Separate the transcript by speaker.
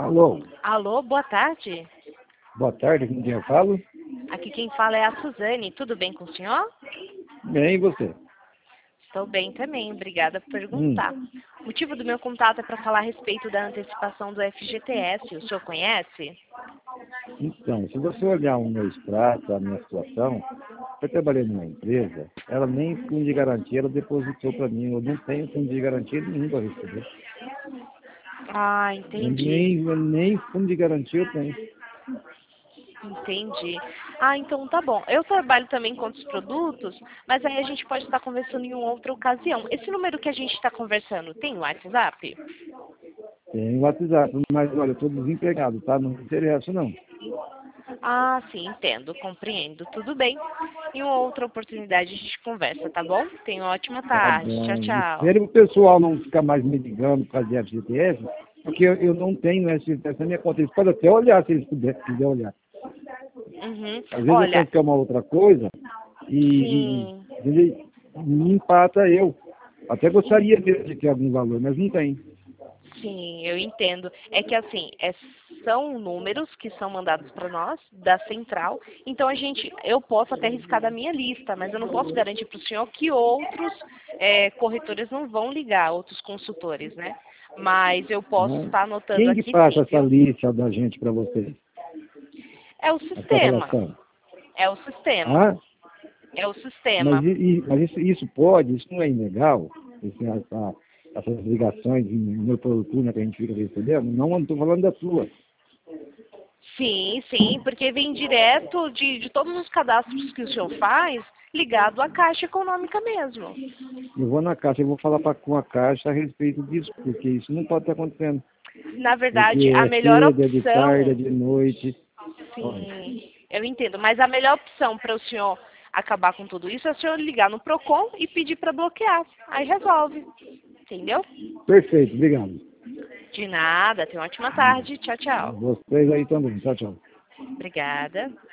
Speaker 1: Alô,
Speaker 2: Alô, boa tarde.
Speaker 1: boa tarde, com quem eu falo?
Speaker 2: Aqui quem fala é a Suzane. Tudo bem com o senhor?
Speaker 1: Bem, e você?
Speaker 2: Estou bem também, obrigada por
Speaker 1: Hum,
Speaker 2: perguntar. O motivo do meu contato é para falar a respeito da antecipação do FGTS. O senhor conhece?
Speaker 1: então, se você olhar o meu extrato, a minha situação, eu trabalhei numa empresa, ela nem fundo de garantia ela depositou para mim, eu não tenho fundo de garantia nenhum para receber.
Speaker 2: Ah, entendi.
Speaker 1: Nem fundo de garantia eu tenho.
Speaker 2: Entendi. Ah, então tá bom. Eu trabalho também com outros produtos, mas aí a gente pode estar conversando em uma outra ocasião. Esse número que a gente está conversando tem WhatsApp?
Speaker 1: Tenho WhatsApp, mas olha, eu estou desempregado, tá? Não me interessa não.
Speaker 2: Ah, sim, entendo, compreendo. Tudo bem. Em uma outra oportunidade a gente conversa, tá bom? Tenha uma ótima
Speaker 1: Tá
Speaker 2: tarde. Tchau,
Speaker 1: bom.
Speaker 2: tchau.
Speaker 1: Espere o pessoal não ficar mais me ligando para fazer FGTS, porque eu não tenho FGTS na minha conta. Eles podem até olhar se eles quiser olhar.
Speaker 2: Uhum.
Speaker 1: Às vezes eu
Speaker 2: Olha,
Speaker 1: penso que é uma outra coisa
Speaker 2: sim,
Speaker 1: ele me empata eu. Até gostaria mesmo de ter algum valor, mas não tem.
Speaker 2: sim, eu entendo. É que assim, são números que são mandados para nós, da central, então eu posso até riscar da minha lista, mas eu não posso garantir para o senhor que outros corretores não vão ligar, outros consultores, né? Mas eu posso
Speaker 1: Né?
Speaker 2: estar anotando
Speaker 1: Quem que
Speaker 2: aqui
Speaker 1: passa
Speaker 2: sim,
Speaker 1: essa
Speaker 2: viu?
Speaker 1: lista da gente para vocês?
Speaker 2: É o
Speaker 1: A
Speaker 2: sistema,
Speaker 1: corporação?
Speaker 2: é o sistema,
Speaker 1: Ah,
Speaker 2: é o
Speaker 1: mas,
Speaker 2: sistema.
Speaker 1: mas isso pode, isso não é ilegal? Essas ligações no turno que a gente fica recebendo? Não estou falando da sua.
Speaker 2: Sim, sim, porque vem direto de todos os cadastros que o senhor faz, ligado à Caixa Econômica mesmo.
Speaker 1: Eu vou na Caixa, eu vou falar com a Caixa a respeito disso, porque isso não pode estar acontecendo.
Speaker 2: Na
Speaker 1: Porque
Speaker 2: verdade, a
Speaker 1: é
Speaker 2: melhor
Speaker 1: cedo, é de tarde, é
Speaker 2: opção,
Speaker 1: de noite. Olha,
Speaker 2: sim, eu entendo, mas a melhor opção para o senhor acabar com tudo isso é o senhor ligar no Procon e pedir para bloquear. Aí resolve, entendeu?
Speaker 1: perfeito, obrigado.
Speaker 2: De nada, tenha uma ótima tarde. Tchau, tchau.
Speaker 1: Vocês aí também. Tchau, tchau.
Speaker 2: Obrigada.